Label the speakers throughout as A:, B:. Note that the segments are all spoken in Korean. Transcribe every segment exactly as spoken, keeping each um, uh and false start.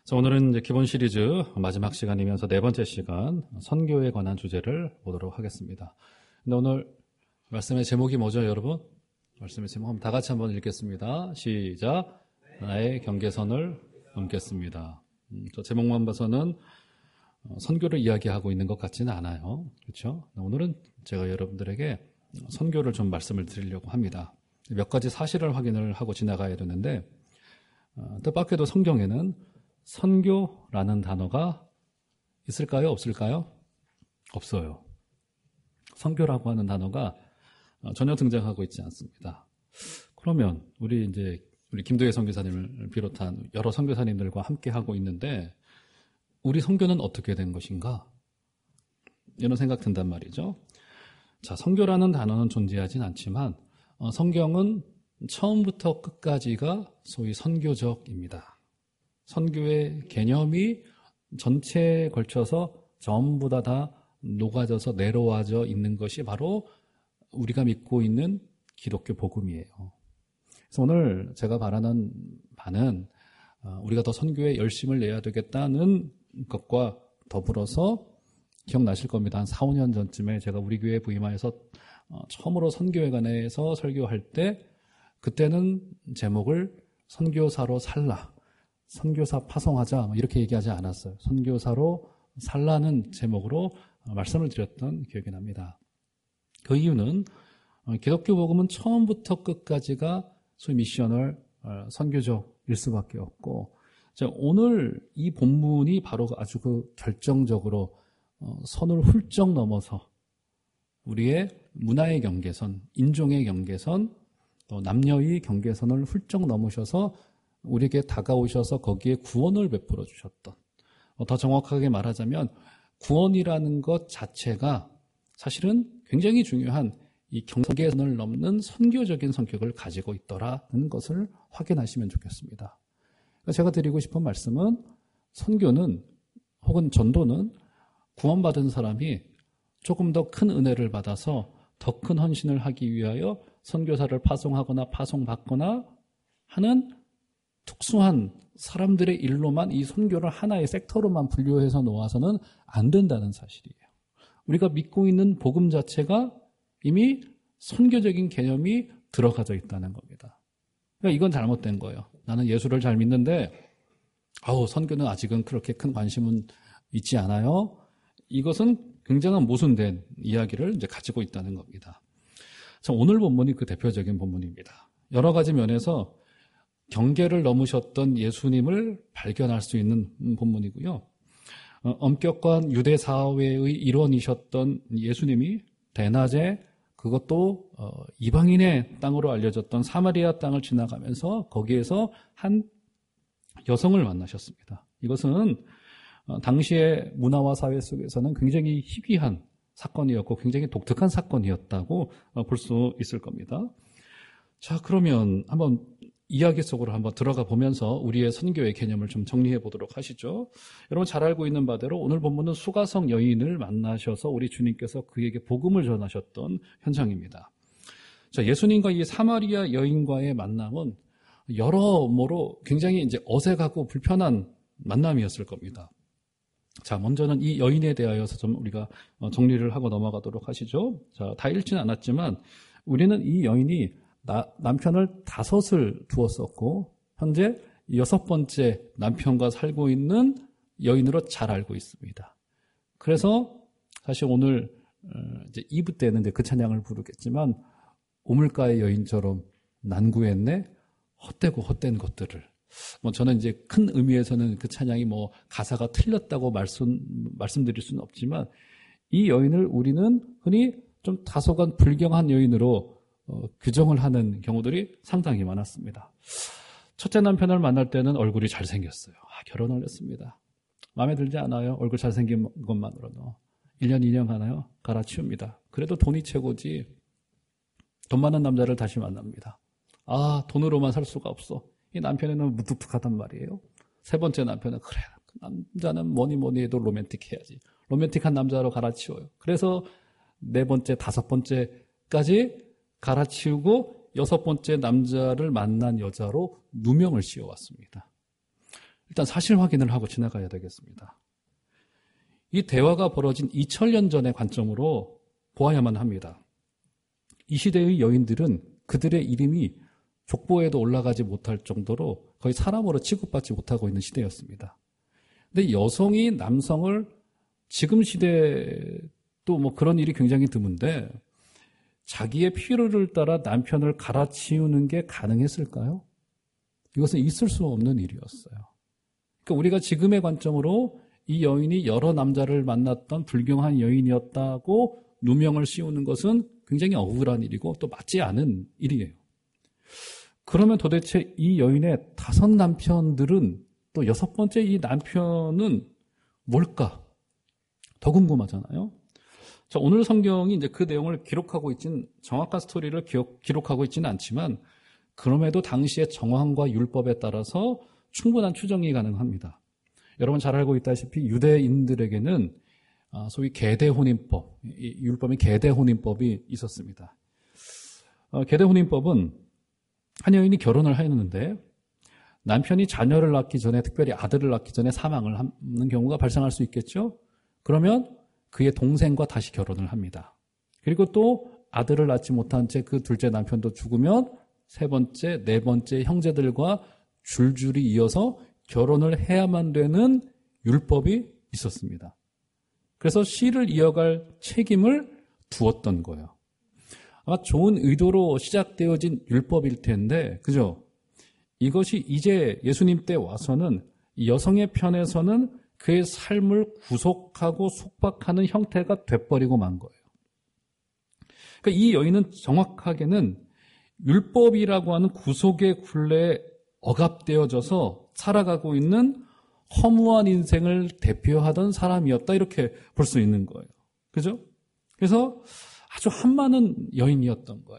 A: 자, 오늘은 이제 기본 시리즈 마지막 시간이면서 네 번째 시간 선교에 관한 주제를 보도록 하겠습니다. 근데 오늘 말씀의 제목이 뭐죠, 여러분? 말씀의 제목 한번 다 같이 한번 읽겠습니다. 시작. 나의 경계선을 넘겠습니다. 음, 저 제목만 봐서는 선교를 이야기하고 있는 것 같지는 않아요. 그렇죠? 오늘은 제가 여러분들에게 선교를 좀 말씀을 드리려고 합니다. 몇 가지 사실을 확인을 하고 지나가야 되는데, 어, 뜻밖에도 성경에는 선교라는 단어가 있을까요? 없을까요? 없어요. 선교라고 하는 단어가 전혀 등장하고 있지 않습니다. 그러면 우리 이제 우리 김도혜 선교사님을 비롯한 여러 선교사님들과 함께 하고 있는데 우리 선교는 어떻게 된 것인가? 이런 생각 든단 말이죠. 자, 선교라는 단어는 존재하진 않지만 어, 성경은 처음부터 끝까지가 소위 선교적입니다. 선교의 개념이 전체에 걸쳐서 전부 다, 다 녹아져서 내려와져 있는 것이 바로 우리가 믿고 있는 기독교 복음이에요. 그래서 오늘 제가 바라는 바는 우리가 더 선교에 열심을 내야 되겠다는 것과 더불어서 기억나실 겁니다. 한 사, 오 년 전쯤에 제가 우리 교회 부임하여서 처음으로 선교에 관해서 설교할 때 그때는 제목을 선교사로 살라, 선교사 파송하자 이렇게 얘기하지 않았어요. 선교사로 살라는 제목으로 말씀을 드렸던 기억이 납니다. 그 이유는 기독교 복음은 처음부터 끝까지가 소위 미셔널 선교적일 수밖에 없고, 오늘 이 본문이 바로 아주 그 결정적으로 선을 훌쩍 넘어서 우리의 문화의 경계선, 인종의 경계선, 또 남녀의 경계선을 훌쩍 넘으셔서 우리에게 다가오셔서 거기에 구원을 베풀어 주셨던, 더 정확하게 말하자면 구원이라는 것 자체가 사실은 굉장히 중요한 이 경계선을 넘는 선교적인 성격을 가지고 있더라는 것을 확인하시면 좋겠습니다. 제가 드리고 싶은 말씀은 선교는 혹은 전도는 구원받은 사람이 조금 더 큰 은혜를 받아서 더 큰 헌신을 하기 위하여 선교사를 파송하거나 파송받거나 하는 특수한 사람들의 일로만 이 선교를 하나의 섹터로만 분류해서 놓아서는 안 된다는 사실이에요. 우리가 믿고 있는 복음 자체가 이미 선교적인 개념이 들어가져 있다는 겁니다. 그러니까 이건 잘못된 거예요. 나는 예수를 잘 믿는데 아우 선교는 아직은 그렇게 큰 관심은 있지 않아요. 이것은 굉장한 모순된 이야기를 이제 가지고 있다는 겁니다. 자, 오늘 본문이 그 대표적인 본문입니다. 여러 가지 면에서 경계를 넘으셨던 예수님을 발견할 수 있는 본문이고요. 어, 엄격한 유대 사회의 일원이셨던 예수님이 대낮에 그것도 어, 이방인의 땅으로 알려졌던 사마리아 땅을 지나가면서 거기에서 한 여성을 만나셨습니다. 이것은 어, 당시의 문화와 사회 속에서는 굉장히 희귀한 사건이었고 굉장히 독특한 사건이었다고 어, 볼 수 있을 겁니다. 자, 그러면 한번 이야기 속으로 한번 들어가 보면서 우리의 선교의 개념을 좀 정리해 보도록 하시죠. 여러분 잘 알고 있는 바대로 오늘 본문은 수가성 여인을 만나셔서 우리 주님께서 그에게 복음을 전하셨던 현장입니다. 자, 예수님과 이 사마리아 여인과의 만남은 여러모로 굉장히 이제 어색하고 불편한 만남이었을 겁니다. 자, 먼저는 이 여인에 대하여서 좀 우리가 정리를 하고 넘어가도록 하시죠. 자, 다 읽지는 않았지만 우리는 이 여인이 나, 남편을 다섯을 두었었고 현재 여섯 번째 남편과 살고 있는 여인으로 잘 알고 있습니다. 그래서 사실 오늘 이제 이 부 때는 이제 그 찬양을 부르겠지만 우물가의 여인처럼 난구했네 헛되고 헛된 것들을, 뭐 저는 이제 큰 의미에서는 그 찬양이 뭐 가사가 틀렸다고 말씀 말씀드릴 수는 없지만 이 여인을 우리는 흔히 좀 다소간 불경한 여인으로 어, 규정을 하는 경우들이 상당히 많았습니다. 첫째 남편을 만날 때는 얼굴이 잘생겼어요. 아, 결혼을 했습니다. 마음에 들지 않아요? 얼굴 잘생긴 것만으로도. 일 년, 이 년 하나요? 갈아치웁니다. 그래도 돈이 최고지. 돈 많은 남자를 다시 만납니다. 아, 돈으로만 살 수가 없어. 이 남편에는 무뚝뚝하단 말이에요. 세 번째 남편은 그래, 그 남자는 뭐니 뭐니 해도 로맨틱해야지. 로맨틱한 남자로 갈아치워요. 그래서 네 번째, 다섯 번째까지 갈아치우고 여섯 번째 남자를 만난 여자로 누명을 씌워왔습니다. 일단 사실 확인을 하고 지나가야 되겠습니다. 이 대화가 벌어진 이천 년 전의 관점으로 보아야만 합니다. 이 시대의 여인들은 그들의 이름이 족보에도 올라가지 못할 정도로 거의 사람으로 취급받지 못하고 있는 시대였습니다. 근데 여성이 남성을 지금 시대도 뭐 그런 일이 굉장히 드문데 자기의 필요를 따라 남편을 갈아치우는 게 가능했을까요? 이것은 있을 수 없는 일이었어요. 그러니까 우리가 지금의 관점으로 이 여인이 여러 남자를 만났던 불경한 여인이었다고 누명을 씌우는 것은 굉장히 억울한 일이고 또 맞지 않은 일이에요. 그러면 도대체 이 여인의 다섯 남편들은 또 여섯 번째 이 남편은 뭘까? 더 궁금하잖아요. 자, 오늘 성경이 이제 그 내용을 기록하고 있진, 정확한 스토리를 기억, 기록하고 있지는 않지만, 그럼에도 당시의 정황과 율법에 따라서 충분한 추정이 가능합니다. 여러분 잘 알고 있다시피 유대인들에게는 소위 계대혼인법, 율법인 계대혼인법이 있었습니다. 계대혼인법은 한 여인이 결혼을 했는데 남편이 자녀를 낳기 전에, 특별히 아들을 낳기 전에 사망을 하는 경우가 발생할 수 있겠죠. 그러면 그의 동생과 다시 결혼을 합니다. 그리고 또 아들을 낳지 못한 채 그 둘째 남편도 죽으면 세 번째, 네 번째 형제들과 줄줄이 이어서 결혼을 해야만 되는 율법이 있었습니다. 그래서 시를 이어갈 책임을 두었던 거예요. 아마 좋은 의도로 시작되어진 율법일 텐데, 그죠? 이것이 이제 예수님 때 와서는 여성의 편에서는 그의 삶을 구속하고 속박하는 형태가 돼버리고 만 거예요. 그러니까 이 여인은 정확하게는 율법이라고 하는 구속의 굴레에 억압되어져서 살아가고 있는 허무한 인생을 대표하던 사람이었다, 이렇게 볼 수 있는 거예요. 그죠? 그래서 아주 한많은 여인이었던 거예요.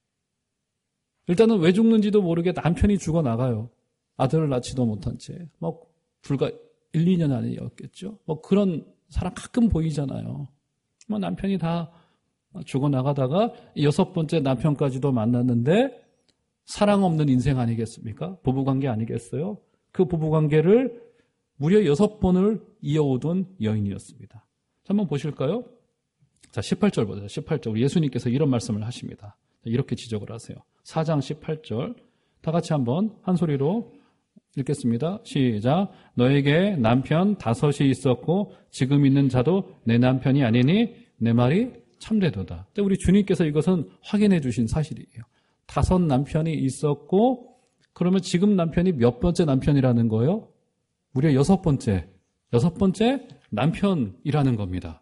A: 일단은 왜 죽는지도 모르게 남편이 죽어나가요. 아들을 낳지도 못한 채. 뭐 불과 일, 이 년 아니었겠죠. 뭐 그런 사람 가끔 보이잖아요. 뭐 남편이 다 죽어나가다가 여섯 번째 남편까지도 만났는데 사랑 없는 인생 아니겠습니까? 부부관계 아니겠어요? 그 부부관계를 무려 여섯 번을 이어오던 여인이었습니다. 자, 한번 보실까요? 자, 십팔 절 보세요. 십팔 절. 예수님께서 이런 말씀을 하십니다. 이렇게 지적을 하세요. 사 장 십팔 절. 다 같이 한번 한 소리로 읽겠습니다. 시작. 너에게 남편 다섯이 있었고 지금 있는 자도 내 남편이 아니니 내 말이 참되도다. 근데 우리 주님께서 이것은 확인해 주신 사실이에요. 다섯 남편이 있었고 그러면 지금 남편이 몇 번째 남편이라는 거예요? 무려 여섯 번째. 여섯 번째 남편이라는 겁니다.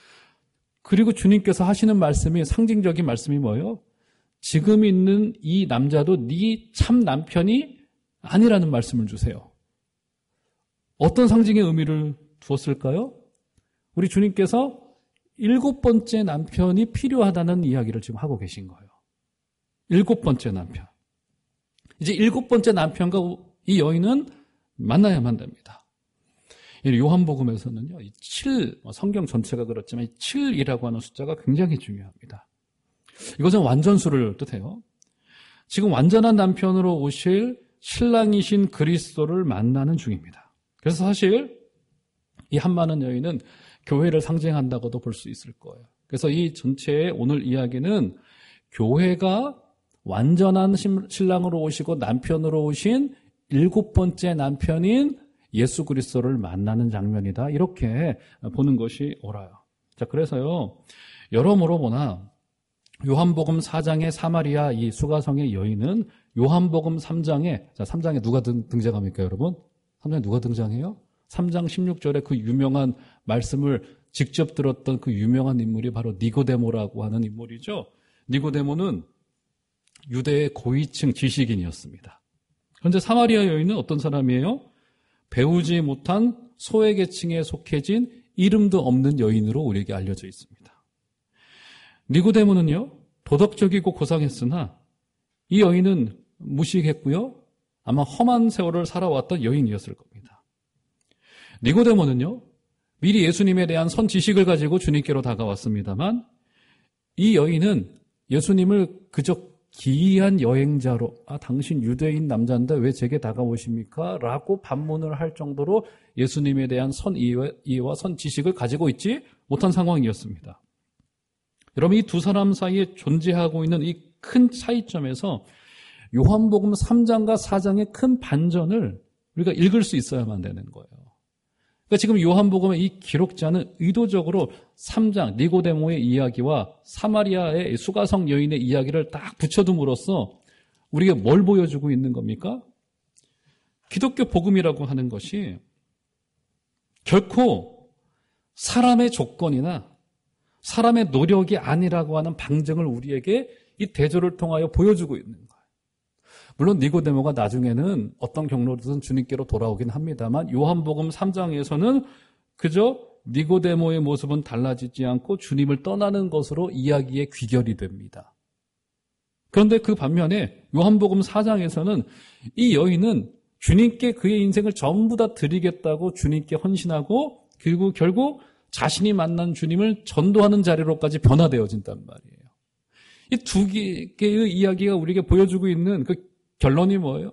A: 그리고 주님께서 하시는 말씀이, 상징적인 말씀이 뭐예요? 지금 있는 이 남자도 네 참 남편이 아니라는 말씀을 주세요. 어떤 상징의 의미를 두었을까요? 우리 주님께서 일곱 번째 남편이 필요하다는 이야기를 지금 하고 계신 거예요. 일곱 번째 남편. 이제 일곱 번째 남편과 이 여인은 만나야만 됩니다. 요한복음에서는요, 이 칠, 성경 전체가 그렇지만 이 칠이라고 하는 숫자가 굉장히 중요합니다. 이것은 완전수를 뜻해요. 지금 완전한 남편으로 오실 신랑이신 그리스도를 만나는 중입니다. 그래서 사실 이 한많은 여인은 교회를 상징한다고도 볼 수 있을 거예요. 그래서 이 전체의 오늘 이야기는 교회가 완전한 신랑으로 오시고 남편으로 오신 일곱 번째 남편인 예수 그리스도를 만나는 장면이다, 이렇게 보는 것이 옳아요. 자, 그래서요, 여러모로 보나 요한복음 사 장의 사마리아 이 수가성의 여인은 요한복음 삼 장에, 자, 삼 장에 누가 등, 등장합니까, 여러분? 삼 장에 누가 등장해요? 삼 장 십육 절에 그 유명한 말씀을 직접 들었던 그 유명한 인물이 바로 니고데모라고 하는 인물이죠. 니고데모는 유대의 고위층 지식인이었습니다. 그런데 사마리아 여인은 어떤 사람이에요? 배우지 못한 소외계층에 속해진 이름도 없는 여인으로 우리에게 알려져 있습니다. 니고데모는요, 도덕적이고 고상했으나 이 여인은 무식했고요, 아마 험한 세월을 살아왔던 여인이었을 겁니다. 니고데모는요, 미리 예수님에 대한 선 지식을 가지고 주님께로 다가왔습니다만 이 여인은 예수님을 그저 기이한 여행자로, 아, 당신 유대인 남자인데 왜 제게 다가오십니까? 라고 반문을 할 정도로 예수님에 대한 선이해와 선지식을 가지고 있지 못한 상황이었습니다. 여러분, 이 두 사람 사이에 존재하고 있는 이 큰 차이점에서 요한복음 삼 장과 사 장의 큰 반전을 우리가 읽을 수 있어야만 되는 거예요. 그러니까 지금 요한복음의 이 기록자는 의도적으로 삼 장 니고데모의 이야기와 사마리아의 수가성 여인의 이야기를 딱 붙여둠으로써 우리가 뭘 보여주고 있는 겁니까? 기독교 복음이라고 하는 것이 결코 사람의 조건이나 사람의 노력이 아니라고 하는 방증을 우리에게 이 대조를 통하여 보여주고 있는 거예요. 물론 니고데모가 나중에는 어떤 경로로든 주님께로 돌아오긴 합니다만 요한복음 삼 장에서는 그저 니고데모의 모습은 달라지지 않고 주님을 떠나는 것으로 이야기의 귀결이 됩니다. 그런데 그 반면에 요한복음 사 장에서는 이 여인은 주님께 그의 인생을 전부 다 드리겠다고 주님께 헌신하고 그리고 결국 자신이 만난 주님을 전도하는 자리로까지 변화되어진단 말이에요. 이 두 개의 이야기가 우리에게 보여주고 있는 그 결론이 뭐예요?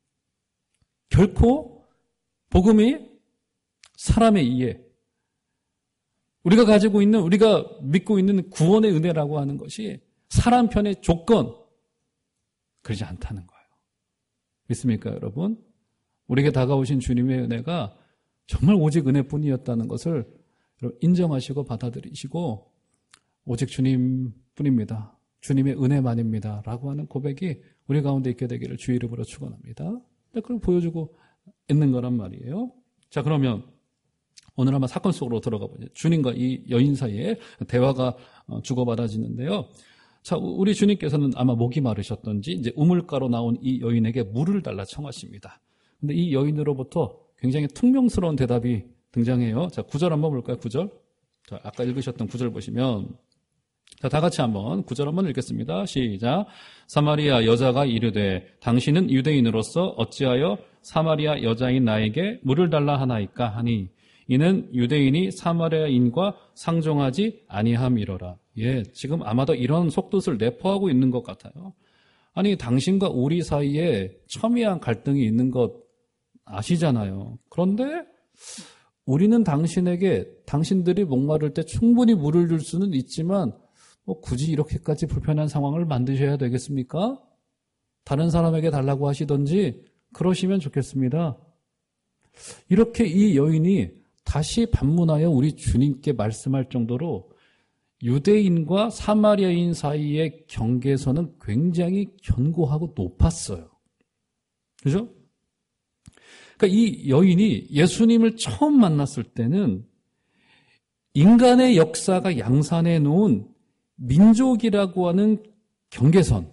A: 결코 복음이 사람의 이해, 우리가 가지고 있는, 우리가 믿고 있는 구원의 은혜라고 하는 것이 사람 편의 조건, 그러지 않다는 거예요. 믿습니까, 여러분? 우리에게 다가오신 주님의 은혜가 정말 오직 은혜뿐이었다는 것을 인정하시고 받아들이시고 오직 주님뿐입니다. 주님의 은혜만입니다. 라고 하는 고백이 우리 가운데 있게 되기를 주의 이름으로 축원합니다. 그걸 보여주고 있는 거란 말이에요. 자, 그러면 오늘 한번 사건 속으로 들어가 보죠. 주님과 이 여인 사이에 대화가 주고받아지는데요. 자, 우리 주님께서는 아마 목이 마르셨던지 이제 우물가로 나온 이 여인에게 물을 달라 청하십니다. 근데 이 여인으로부터 굉장히 퉁명스러운 대답이 등장해요. 자, 구 절 한번 볼까요? 구 절. 자, 아까 읽으셨던 구 절 보시면, 자, 다 같이 한번 구 절 한번 읽겠습니다. 시작. 사마리아 여자가 이르되 당신은 유대인으로서 어찌하여 사마리아 여자인 나에게 물을 달라 하나이까 하니 이는 유대인이 사마리아인과 상종하지 아니함이로라. 예, 지금 아마도 이런 속뜻을 내포하고 있는 것 같아요. 아니, 당신과 우리 사이에 첨예한 갈등이 있는 것 아시잖아요. 그런데 우리는 당신에게 당신들이 목마를 때 충분히 물을 줄 수는 있지만 뭐 굳이 이렇게까지 불편한 상황을 만드셔야 되겠습니까? 다른 사람에게 달라고 하시던지 그러시면 좋겠습니다. 이렇게 이 여인이 다시 반문하여 우리 주님께 말씀할 정도로 유대인과 사마리아인 사이의 경계선은 굉장히 견고하고 높았어요. 그죠? 그러니까 이 여인이 예수님을 처음 만났을 때는 인간의 역사가 양산해 놓은 민족이라고 하는 경계선,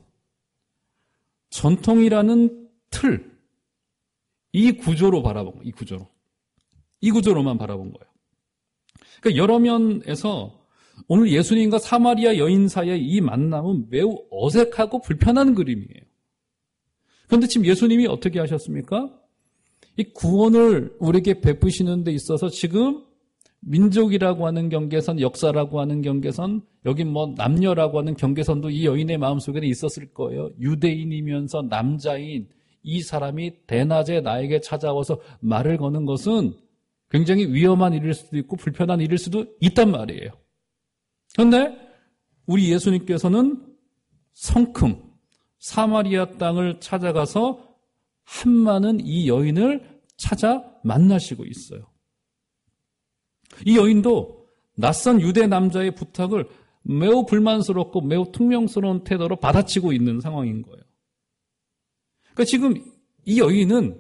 A: 전통이라는 틀, 이 구조로 바라본 거예요. 이 구조로. 이 구조로만 바라본 거예요. 그러니까 여러 면에서 오늘 예수님과 사마리아 여인 사이의 이 만남은 매우 어색하고 불편한 그림이에요. 그런데 지금 예수님이 어떻게 하셨습니까? 이 구원을 우리에게 베푸시는 데 있어서 지금 민족이라고 하는 경계선, 역사라고 하는 경계선, 여기 뭐 남녀라고 하는 경계선도 이 여인의 마음속에는 있었을 거예요. 유대인이면서 남자인 이 사람이 대낮에 나에게 찾아와서 말을 거는 것은 굉장히 위험한 일일 수도 있고 불편한 일일 수도 있단 말이에요. 그런데 우리 예수님께서는 성큼 사마리아 땅을 찾아가서 한많은 이 여인을 찾아 만나시고 있어요. 이 여인도 낯선 유대 남자의 부탁을 매우 불만스럽고 매우 퉁명스러운 태도로 받아치고 있는 상황인 거예요. 그러니까 지금 이 여인은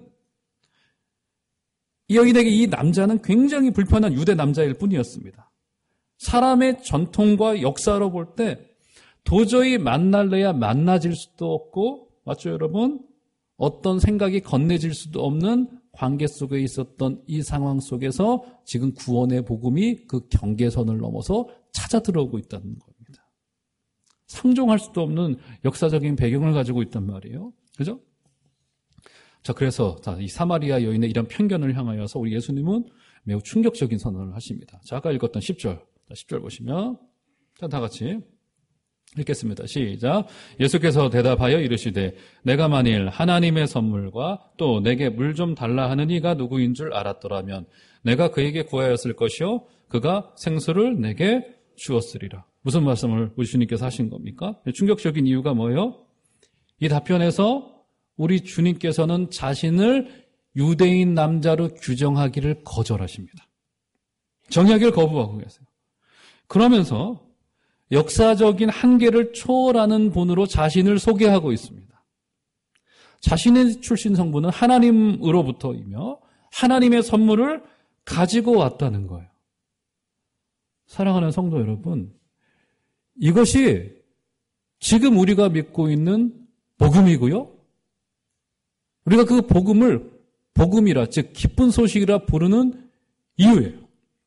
A: 이 여인에게 이 남자는 굉장히 불편한 유대 남자일 뿐이었습니다. 사람의 전통과 역사로 볼 때 도저히 만날래야 만나질 수도 없고, 맞죠 여러분? 어떤 생각이 건네질 수도 없는 관계 속에 있었던 이 상황 속에서 지금 구원의 복음이 그 경계선을 넘어서 찾아 들어오고 있다는 겁니다. 상종할 수도 없는 역사적인 배경을 가지고 있단 말이에요. 그죠? 자, 그래서 자, 이 사마리아 여인의 이런 편견을 향하여서 우리 예수님은 매우 충격적인 선언을 하십니다. 자, 아까 읽었던 십 절. 자, 십 절 보시면, 자, 다 같이. 읽겠습니다. 시작. 예수께서 대답하여 이르시되 내가 만일 하나님의 선물과 또 내게 물 좀 달라 하는 이가 누구인 줄 알았더라면 내가 그에게 구하였을 것이요 그가 생수를 내게 주었으리라. 무슨 말씀을 우리 주님께서 하신 겁니까? 충격적인 이유가 뭐예요? 이 답변에서 우리 주님께서는 자신을 유대인 남자로 규정하기를 거절하십니다. 정의하기를 거부하고 계세요. 그러면서 역사적인 한계를 초월하는 분으로 자신을 소개하고 있습니다. 자신의 출신 성분은 하나님으로부터이며 하나님의 선물을 가지고 왔다는 거예요. 사랑하는 성도 여러분, 이것이 지금 우리가 믿고 있는 복음이고요. 우리가 그 복음을 복음이라, 즉 기쁜 소식이라 부르는 이유예요.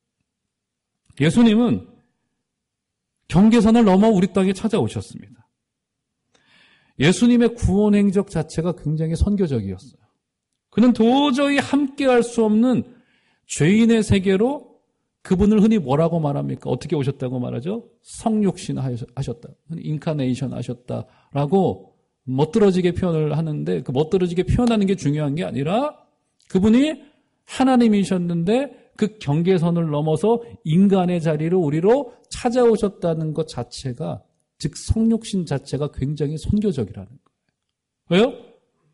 A: 예수님은 경계선을 넘어 우리 땅에 찾아오셨습니다. 예수님의 구원 행적 자체가 굉장히 선교적이었어요. 그는 도저히 함께할 수 없는 죄인의 세계로 그분을 흔히 뭐라고 말합니까? 어떻게 오셨다고 말하죠? 성육신 하셨다. 인카네이션 하셨다라고 멋들어지게 표현을 하는데, 그 멋들어지게 표현하는 게 중요한 게 아니라 그분이 하나님이셨는데 그 경계선을 넘어서 인간의 자리로 우리로 찾아오셨다는 것 자체가, 즉 성육신 자체가 굉장히 선교적이라는 거예요. 왜요?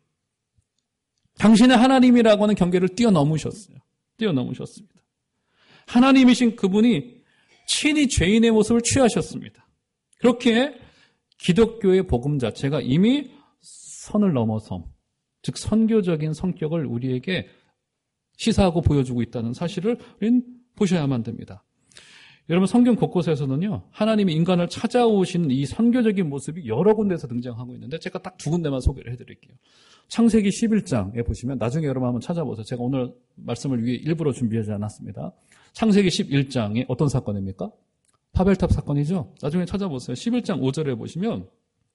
A: 당신의 하나님이라고 하는 경계를 뛰어넘으셨어요. 뛰어넘으셨습니다. 하나님이신 그분이 친히 죄인의 모습을 취하셨습니다. 그렇게 기독교의 복음 자체가 이미 선을 넘어섬, 즉 선교적인 성격을 우리에게 시사하고 보여주고 있다는 사실을 우리는 보셔야만 됩니다. 여러분, 성경 곳곳에서는요, 하나님이 인간을 찾아오신 이 선교적인 모습이 여러 군데에서 등장하고 있는데 제가 딱 두 군데만 소개를 해드릴게요. 창세기 십일 장에 보시면, 나중에 여러분 한번 찾아보세요. 제가 오늘 말씀을 위해 일부러 준비하지 않았습니다. 창세기 십일 장에 어떤 사건입니까? 바벨탑 사건이죠. 나중에 찾아보세요. 십일 장 오 절에 보시면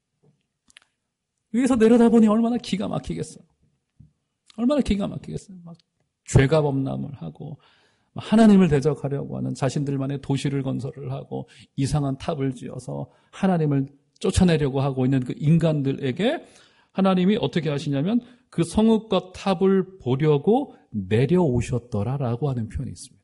A: 위에서 내려다보니 얼마나 기가 막히겠어요. 얼마나 기가 막히겠어요. 막 죄가 범람을 하고 하나님을 대적하려고 하는 자신들만의 도시를 건설을 하고 이상한 탑을 지어서 하나님을 쫓아내려고 하고 있는 그 인간들에게 하나님이 어떻게 하시냐면 그 성읍과 탑을 보려고 내려오셨더라라고 하는 표현이 있습니다.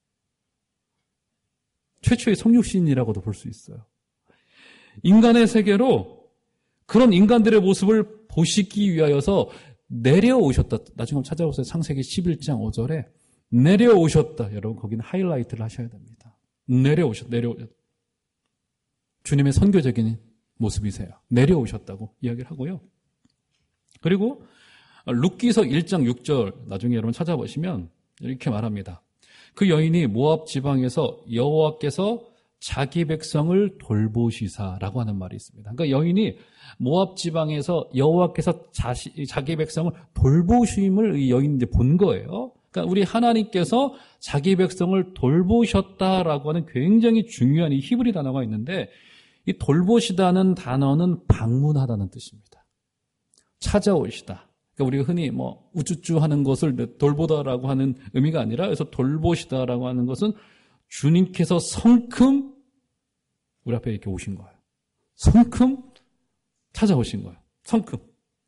A: 최초의 성육신이라고도 볼 수 있어요. 인간의 세계로 그런 인간들의 모습을 보시기 위하여서 내려오셨다. 나중에 찾아보세요. 창세기 십일 장 오 절에 내려오셨다. 여러분, 거기는 하이라이트를 하셔야 됩니다. 내려오셨다. 내려오셨다. 주님의 선교적인 모습이세요. 내려오셨다고 이야기를 하고요. 그리고 룻기서 일 장 육 절 나중에 여러분 찾아보시면 이렇게 말합니다. 그 여인이 모압 지방에서 여호와께서 자기 백성을 돌보시사라고 하는 말이 있습니다. 그러니까 여인이 모압 지방에서 여호와께서 자시, 자기 백성을 돌보심을 이 여인이 이제 본 거예요. 그러니까 우리 하나님께서 자기 백성을 돌보셨다라고 하는 굉장히 중요한 이 히브리 단어가 있는데, 이 돌보시다는 단어는 방문하다는 뜻입니다. 찾아오시다. 그러니까 우리가 흔히 뭐 우쭈쭈 하는 것을 돌보다라고 하는 의미가 아니라, 그래서 돌보시다라고 하는 것은 주님께서 성큼 우리 앞에 이렇게 오신 거예요. 성큼 찾아오신 거예요. 성큼.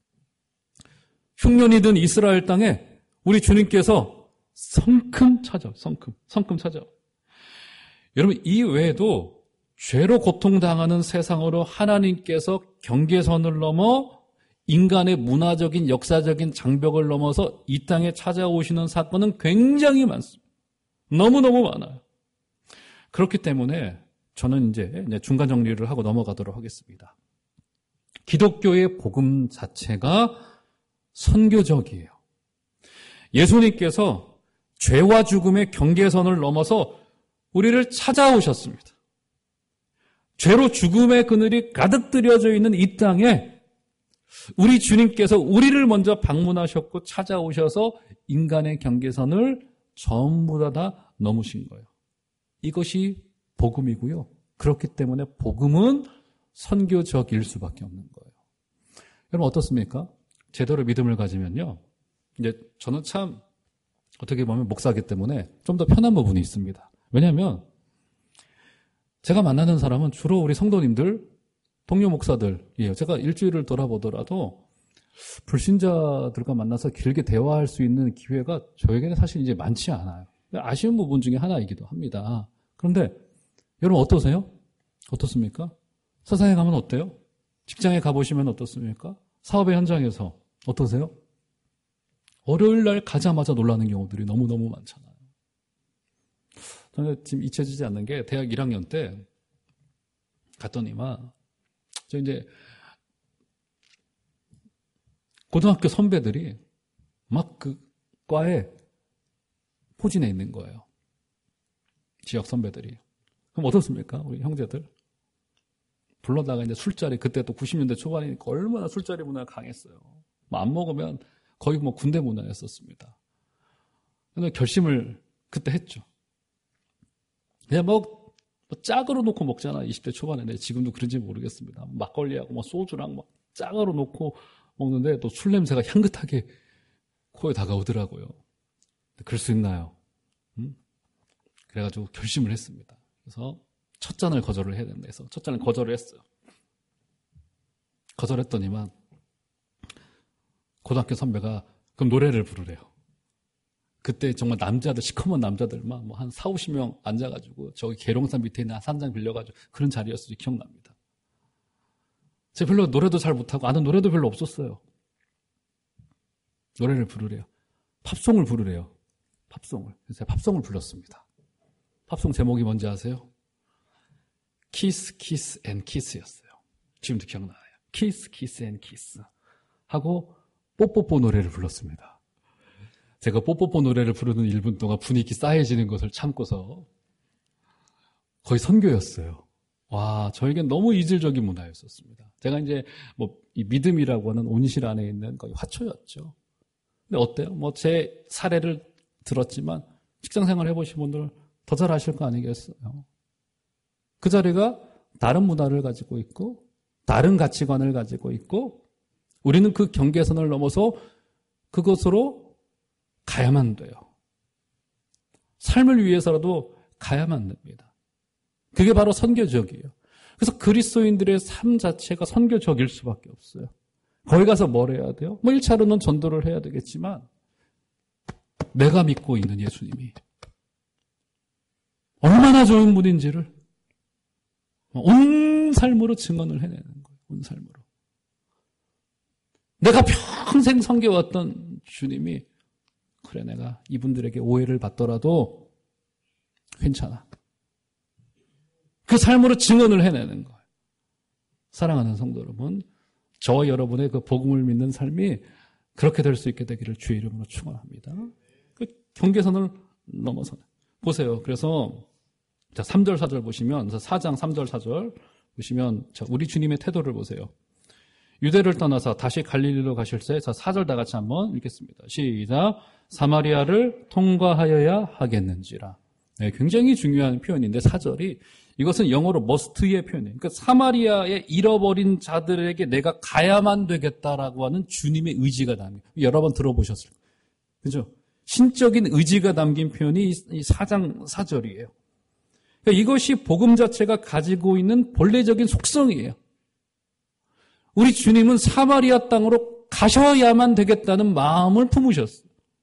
A: 흉년이 든 이스라엘 땅에 우리 주님께서 성큼 찾아오, 성큼, 성큼 찾아오. 여러분, 이 외에도 죄로 고통당하는 세상으로 하나님께서 경계선을 넘어 인간의 문화적인 역사적인 장벽을 넘어서 이 땅에 찾아오시는 사건은 굉장히 많습니다. 너무너무 많아요. 그렇기 때문에 저는 이제 중간 정리를 하고 넘어가도록 하겠습니다. 기독교의 복음 자체가 선교적이에요. 예수님께서 죄와 죽음의 경계선을 넘어서 우리를 찾아오셨습니다. 죄로 죽음의 그늘이 가득 들여져 있는 이 땅에 우리 주님께서 우리를 먼저 방문하셨고 찾아오셔서 인간의 경계선을 전부 다, 다 넘으신 거예요. 이것이 복음이고요. 그렇기 때문에 복음은 선교적일 수밖에 없는 거예요. 여러분, 어떻습니까? 제대로 믿음을 가지면요, 이제 저는 참 어떻게 보면 목사이기 때문에 좀 더 편한 부분이 있습니다. 왜냐하면 제가 만나는 사람은 주로 우리 성도님들 동료 목사들이에요. 제가 일주일을 돌아보더라도 불신자들과 만나서 길게 대화할 수 있는 기회가 저에게는 사실 이제 많지 않아요. 아쉬운 부분 중에 하나이기도 합니다. 그런데 여러분 어떠세요? 어떻습니까? 세상에 가면 어때요? 직장에 가보시면 어떻습니까? 사업의 현장에서 어떠세요? 월요일 날 가자마자 놀라는 경우들이 너무너무 많잖아요. 저는 지금 잊혀지지 않는 게 대학 일 학년 때 갔더니만 저 이제 고등학교 선배들이 막 그 과에 포진해 있는 거예요. 지역 선배들이. 그럼 어떻습니까? 우리 형제들. 불러다가 이제 술자리, 그때 또 구십 년대 초반이니까 얼마나 술자리 문화가 강했어요. 뭐 안 먹으면 거의 뭐 군대 문화였었습니다. 그래서 결심을 그때 했죠. 그냥 뭐, 뭐 짝으로 놓고 먹잖아. 이십 대 초반에. 네, 지금도 그런지 모르겠습니다. 막걸리하고 뭐 소주랑 막 짝으로 놓고 먹는데 또 술 냄새가 향긋하게 코에 다가오더라고요. 그럴 수 있나요? 음? 그래가지고 결심을 했습니다. 그래서 첫 잔을 거절을 해야 된다 해서 첫 잔을 거절을 했어요. 거절했더니만 고등학교 선배가 그럼 노래를 부르래요. 그때 정말 남자들, 시커먼 남자들만 뭐 한 사오십 명 앉아가지고 저기 계룡산 밑에 있는 산장 빌려가지고 그런 자리였어요. 기억납니다. 제가 별로 노래도 잘 못하고 아는 노래도 별로 없었어요. 노래를 부르래요. 팝송을 부르래요. 팝송을. 그래서 제가 팝송을 불렀습니다. 팝송 제목이 뭔지 아세요? 키스, 키스 앤 키스였어요. 지금도 기억나요. 키스, 키스 앤 키스 하고 뽀뽀뽀 노래를 불렀습니다. 제가 뽀뽀뽀 노래를 부르는 일 분 동안 분위기 싸해지는 것을 참고서 거의 선교였어요. 와, 저에겐 너무 이질적인 문화였었습니다. 제가 이제 뭐 이 믿음이라고 하는 온실 안에 있는 거의 화초였죠. 근데 어때요? 뭐 제 사례를 들었지만 직장 생활 해보신 분들 더 잘 아실 거 아니겠어요? 그 자리가 다른 문화를 가지고 있고 다른 가치관을 가지고 있고 우리는 그 경계선을 넘어서 그것으로 가야만 돼요. 삶을 위해서라도 가야만 됩니다. 그게 바로 선교적이에요. 그래서 그리스도인들의 삶 자체가 선교적일 수밖에 없어요. 거기 가서 뭘 해야 돼요? 뭐 일 차로는 전도를 해야 되겠지만 내가 믿고 있는 예수님이 얼마나 좋은 분인지를 온 삶으로 증언을 해내는 거예요. 온 삶으로. 내가 평생 섬겨왔던 주님이 그래 내가 이분들에게 오해를 받더라도 괜찮아. 그 삶으로 증언을 해내는 거예요. 사랑하는 성도 여러분, 저와 여러분의 그 복음을 믿는 삶이 그렇게 될 수 있게 되기를 주의 이름으로 축원합니다. 그 경계선을 넘어서는. 보세요. 그래서 자, 삼 절, 사 절 보시면, 사 장 삼 절, 사 절 보시면, 자, 우리 주님의 태도를 보세요. 유대를 떠나서 다시 갈릴리로 가실새, 자, 사 절 다 같이 한번 읽겠습니다. 시작. 사마리아를 통과하여야 하겠는지라. 네, 굉장히 중요한 표현인데, 사 절이 이것은 영어로 must의 표현이에요. 그러니까 사마리아에 잃어버린 자들에게 내가 가야만 되겠다라고 하는 주님의 의지가 담긴, 여러 번 들어보셨을 거예요. 그죠? 신적인 의지가 담긴 표현이 이 사 장 사 절이에요. 그러니까 이것이 복음 자체가 가지고 있는 본래적인 속성이에요. 우리 주님은 사마리아 땅으로 가셔야만 되겠다는 마음을 품으셨어요.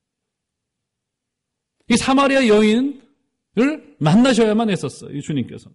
A: 이 사마리아 여인을 만나셔야만 했었어요. 이 주님께서는.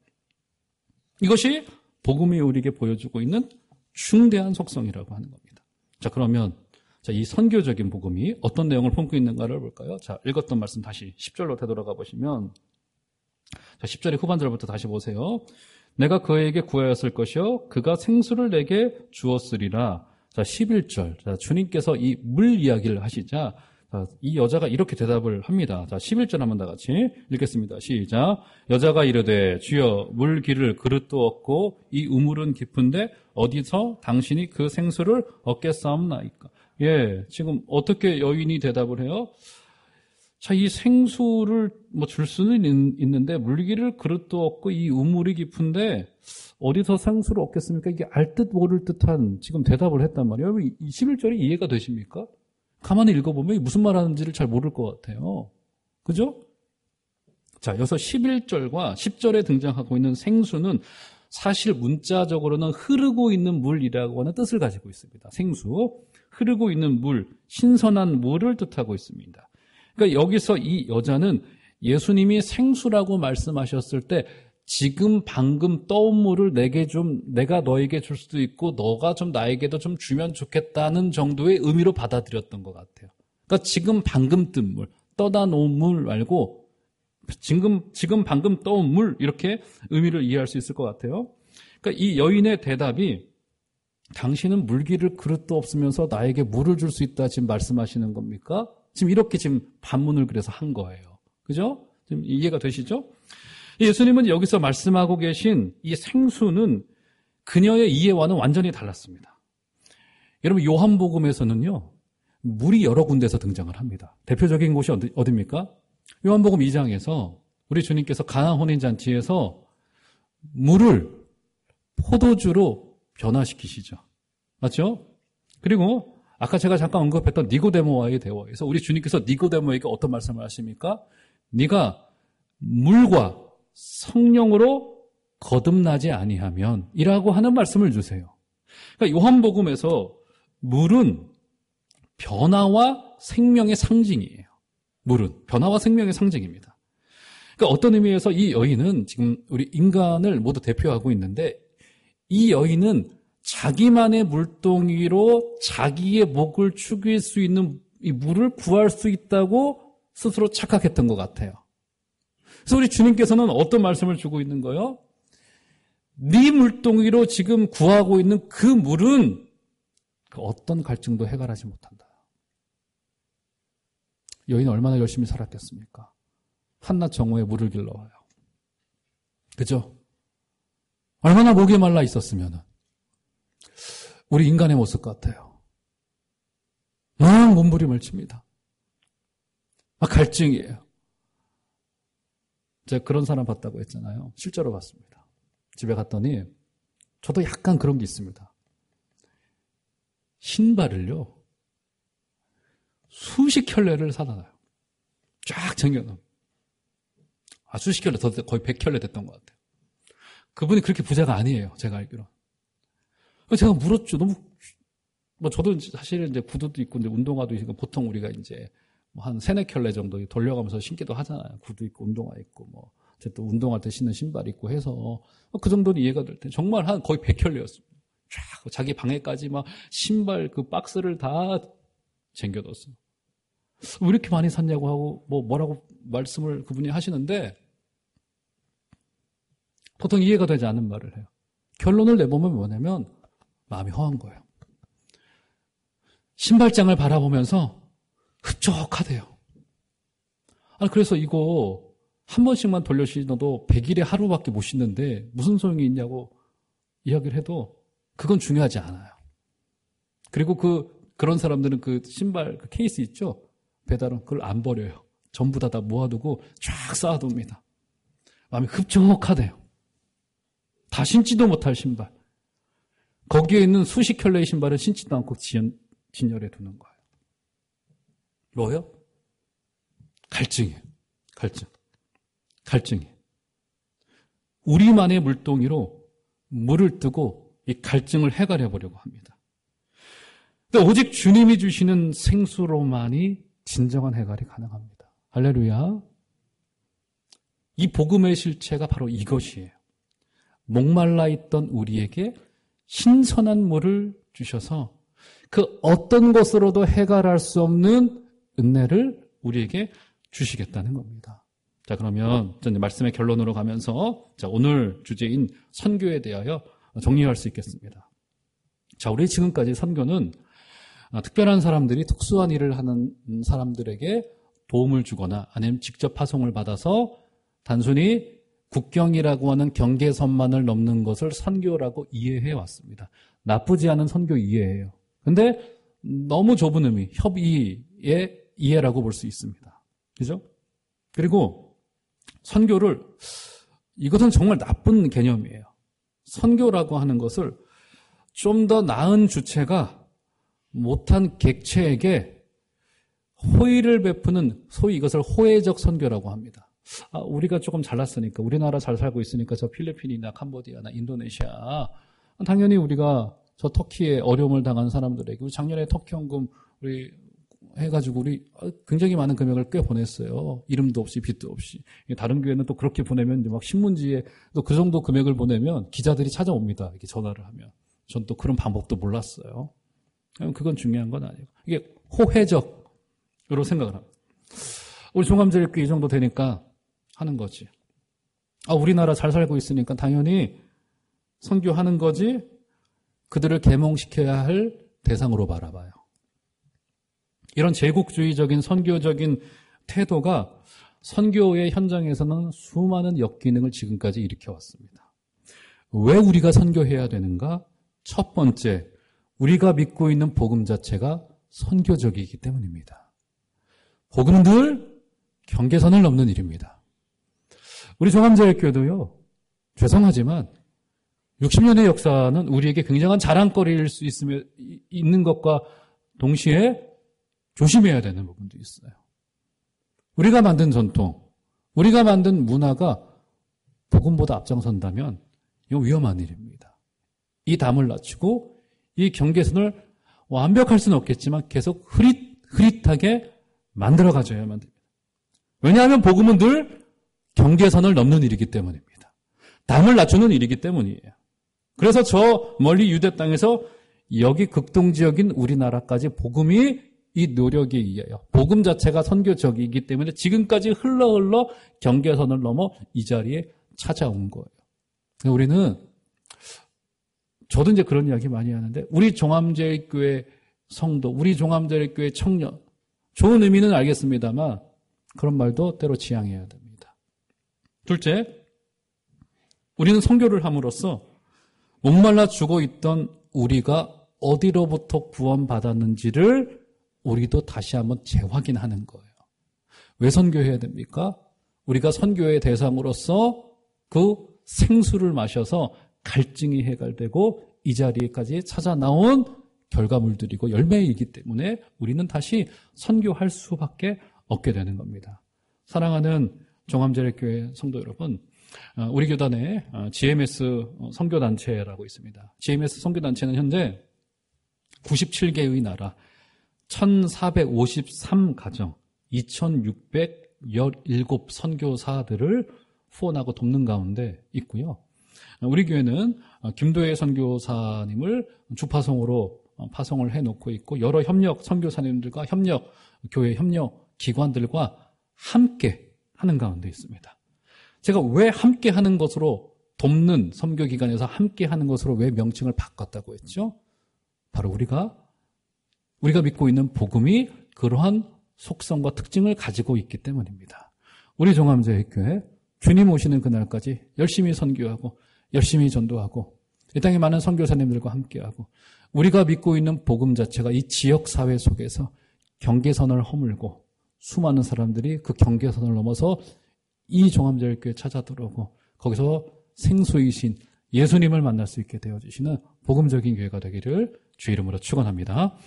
A: 이것이 복음이 우리에게 보여주고 있는 중대한 속성이라고 하는 겁니다. 자, 그러면 자, 이 선교적인 복음이 어떤 내용을 품고 있는가를 볼까요? 자, 읽었던 말씀 다시 십 절로 되돌아가 보시면 자, 십 절의 후반절부터 다시 보세요. 내가 그에게 구하였을 것이요 그가 생수를 내게 주었으리라. 자, 십일 절. 자, 주님께서 이 물 이야기를 하시자 자, 이 여자가 이렇게 대답을 합니다. 자, 십일 절 한번 다 같이 읽겠습니다. 시작. 여자가 이르되 주여 물 기를 그릇도 없고 이 우물은 깊은데 어디서 당신이 그 생수를 얻겠사옵나이까. 예, 지금 어떻게 여인이 대답을 해요? 자, 이 생수를 뭐 줄 수는 있는데 물기를 그릇도 없고 이 우물이 깊은데 어디서 생수를 얻겠습니까? 이게 알듯 모를 듯한 지금 대답을 했단 말이에요. 여러분 이 십일 절이 이해가 되십니까? 가만히 읽어보면 무슨 말 하는지를 잘 모를 것 같아요. 그죠? 자, 여기서 십일 절과 십 절에 등장하고 있는 생수는 사실 문자적으로는 흐르고 있는 물이라고 하는 뜻을 가지고 있습니다. 생수, 흐르고 있는 물, 신선한 물을 뜻하고 있습니다. 그러니까 여기서 이 여자는 예수님이 생수라고 말씀하셨을 때 지금 방금 떠온 물을 내게 좀, 내가 너에게 줄 수도 있고 너가 좀 나에게도 좀 주면 좋겠다는 정도의 의미로 받아들였던 것 같아요. 그러니까 지금 방금 뜬 물, 떠다 놓은 물 말고 지금, 지금 방금 떠온 물, 이렇게 의미를 이해할 수 있을 것 같아요. 그러니까 이 여인의 대답이 당신은 물기를 그릇도 없으면서 나에게 물을 줄 수 있다 지금 말씀하시는 겁니까? 지금 이렇게 지금 반문을 그래서 한 거예요. 그죠? 지금 이해가 되시죠? 예수님은 여기서 말씀하고 계신 이 생수는 그녀의 이해와는 완전히 달랐습니다. 여러분, 요한복음에서는요, 물이 여러 군데서 등장을 합니다. 대표적인 곳이 어디, 어디입니까? 요한복음 이 장에서 우리 주님께서 가나 혼인잔치에서 물을 포도주로 변화시키시죠. 맞죠? 그리고 아까 제가 잠깐 언급했던 니고데모와의 대화에서 우리 주님께서 니고데모에게 어떤 말씀을 하십니까? 네가 물과 성령으로 거듭나지 아니하면 이라고 하는 말씀을 주세요. 그러니까 요한복음에서 물은 변화와 생명의 상징이에요. 물은 변화와 생명의 상징입니다. 그러니까 어떤 의미에서 이 여인은 지금 우리 인간을 모두 대표하고 있는데 이 여인은 자기만의 물동이로 자기의 목을 축일 수 있는 이 물을 구할 수 있다고 스스로 착각했던 것 같아요. 그래서 우리 주님께서는 어떤 말씀을 주고 있는 거예요? 네 물동이로 지금 구하고 있는 그 물은 그 어떤 갈증도 해결하지 못한다. 여인이 얼마나 열심히 살았겠습니까? 한낮 정오에 물을 길러와요. 그죠? 얼마나 목이 말라 있었으면은 우리 인간의 모습 같아요. 막 몸부림을 칩니다. 막 갈증이에요. 제가 그런 사람 봤다고 했잖아요. 실제로 봤습니다. 집에 갔더니 저도 약간 그런 게 있습니다. 신발을요 수십 켤레를 사다 놔요. 쫙 쟁여놓은. 아, 수십 켤레, 더 거의 백 켤레 됐던 것 같아요. 그분이 그렇게 부자가 아니에요. 제가 알기로. 제가 물었죠. 너무, 뭐 저도 사실은 이제 구두도 있고 이제 운동화도 있고 보통 우리가 이제 뭐 한 세네 켤레 정도 돌려가면서 신기도 하잖아요. 구두 있고 운동화 있고 뭐. 또 운동할 때 신는 신발 있고 해서 그 정도는 이해가 될 때 정말 한 거의 백 켤레였습니다. 쫙 자기 방에까지 막 신발 그 박스를 다 쟁겨뒀어요. 왜 이렇게 많이 샀냐고 하고 뭐 뭐라고 말씀을 그분이 하시는데 보통 이해가 되지 않는 말을 해요. 결론을 내보면 뭐냐면 마음이 허한 거예요. 신발장을 바라보면서 흡족하대요. 아니 그래서 이거 한 번씩만 돌려 신어도 백 일에 하루밖에 못 신는데 무슨 소용이 있냐고 이야기를 해도 그건 중요하지 않아요. 그리고 그 그런 사람들은 그 신발 그 케이스 있죠? 배달은 그걸 안 버려요. 전부 다 다 모아두고 쫙 쌓아둡니다. 마음이 흡족하대요. 다 신지도 못할 신발. 거기에 있는 수십 켤레의 신발은 신지도 않고 진, 진열해 두는 거예요. 뭐예요? 갈증이에요. 갈증. 갈증이에요. 우리만의 물동이로 물을 뜨고 이 갈증을 해결해 보려고 합니다. 근데 오직 주님이 주시는 생수로만이 진정한 해결이 가능합니다. 할렐루야. 이 복음의 실체가 바로 이것이에요. 목말라 있던 우리에게 신선한 물을 주셔서 그 어떤 것으로도 해결할 수 없는 은혜를 우리에게 주시겠다는 겁니다. 자, 그러면 이제 말씀의 결론으로 가면서 자, 오늘 주제인 선교에 대하여 정리할 수 있겠습니다. 자, 우리 지금까지 선교는 특별한 사람들이 특수한 일을 하는 사람들에게 도움을 주거나 아니면 직접 파송을 받아서 단순히 국경이라고 하는 경계선만을 넘는 것을 선교라고 이해해 왔습니다. 나쁘지 않은 선교 이해예요. 근데 너무 좁은 의미, 협의의 이해라고 볼 수 있습니다. 그죠? 그리고 선교를, 이것은 정말 나쁜 개념이에요. 선교라고 하는 것을 좀 더 나은 주체가 못한 객체에게 호의를 베푸는, 소위 이것을 호혜적 선교라고 합니다. 아, 우리가 조금 잘났으니까, 우리나라 잘 살고 있으니까 저 필리핀이나 캄보디아나 인도네시아, 당연히 우리가 저 터키에 어려움을 당한 사람들에게, 우리 작년에 터키 헌금 우리 해가지고 우리 굉장히 많은 금액을 꽤 보냈어요. 이름도 없이 빚도 없이. 다른 교회는 또 그렇게 보내면 막 신문지에 또 그 정도 금액을 보내면 기자들이 찾아옵니다. 이렇게 전화를 하면. 전 또 그런 방법도 몰랐어요. 그건 중요한 건 아니에요. 이게 호혜적으로 생각을 합니다. 우리 종암제일교회 이 정도 되니까 하는 거지. 아, 우리나라 잘 살고 있으니까 당연히 선교하는 거지 그들을 계몽시켜야 할 대상으로 바라봐요. 이런 제국주의적인 선교적인 태도가 선교의 현장에서는 수많은 역기능을 지금까지 일으켜왔습니다. 왜 우리가 선교해야 되는가? 첫 번째, 우리가 믿고 있는 복음 자체가 선교적이기 때문입니다. 복음은 늘 경계선을 넘는 일입니다. 우리 종암제일교회도요, 죄송하지만 육십 년의 역사는 우리에게 굉장한 자랑거리일 수 있으며, 있는 것과 동시에 조심해야 되는 부분도 있어요. 우리가 만든 전통, 우리가 만든 문화가 복음보다 앞장선다면 이건 위험한 일입니다. 이 담을 낮추고 이 경계선을 완벽할 수는 없겠지만 계속 흐릿, 흐릿하게 만들어가줘야만 됩니다. 왜냐하면 복음은 늘 경계선을 넘는 일이기 때문입니다. 담을 낮추는 일이기 때문이에요. 그래서 저 멀리 유대 땅에서 여기 극동지역인 우리나라까지 복음이 이 노력에 의하여 복음 자체가 선교적이기 때문에 지금까지 흘러 흘러 경계선을 넘어 이 자리에 찾아온 거예요. 우리는 저도 이제 그런 이야기 많이 하는데 우리 종암제일교회 성도, 우리 종암제일교회 청년 좋은 의미는 알겠습니다만 그런 말도 때로 지양해야 됩니다. 둘째, 우리는 선교를 함으로써 목말라 죽어 있던 우리가 어디로부터 구원받았는지를 우리도 다시 한번 재확인하는 거예요. 왜 선교해야 됩니까? 우리가 선교의 대상으로서 그 생수를 마셔서 갈증이 해결되고 이 자리에까지 찾아 나온 결과물들이고 열매이기 때문에 우리는 다시 선교할 수밖에 없게 되는 겁니다. 사랑하는 종암제일교회 성도 여러분, 우리 교단에 지엠에스 선교단체라고 있습니다. 지엠에스 선교단체는 현재 구십칠 개의 나라, 천사백오십삼 가정, 이천육백십칠 선교사들을 후원하고 돕는 가운데 있고요. 우리 교회는 김도혜 선교사님을 주파송으로 파송을 해놓고 있고 여러 협력 선교사님들과 협력, 교회 협력 기관들과 함께 하는 가운데 있습니다. 제가 왜 함께 하는 것으로 돕는 선교기관에서 함께 하는 것으로 왜 명칭을 바꿨다고 했죠? 바로 우리가 우리가 믿고 있는 복음이 그러한 속성과 특징을 가지고 있기 때문입니다. 우리 종암제일교회 주님 오시는 그날까지 열심히 선교하고 열심히 전도하고 이 땅에 많은 선교사님들과 함께하고 우리가 믿고 있는 복음 자체가 이 지역사회 속에서 경계선을 허물고 수많은 사람들이 그 경계선을 넘어서 이 종암제일교회에 찾아 들어오고 거기서 생수이신 예수님을 만날 수 있게 되어주시는 복음적인 교회가 되기를 주 이름으로 축원합니다.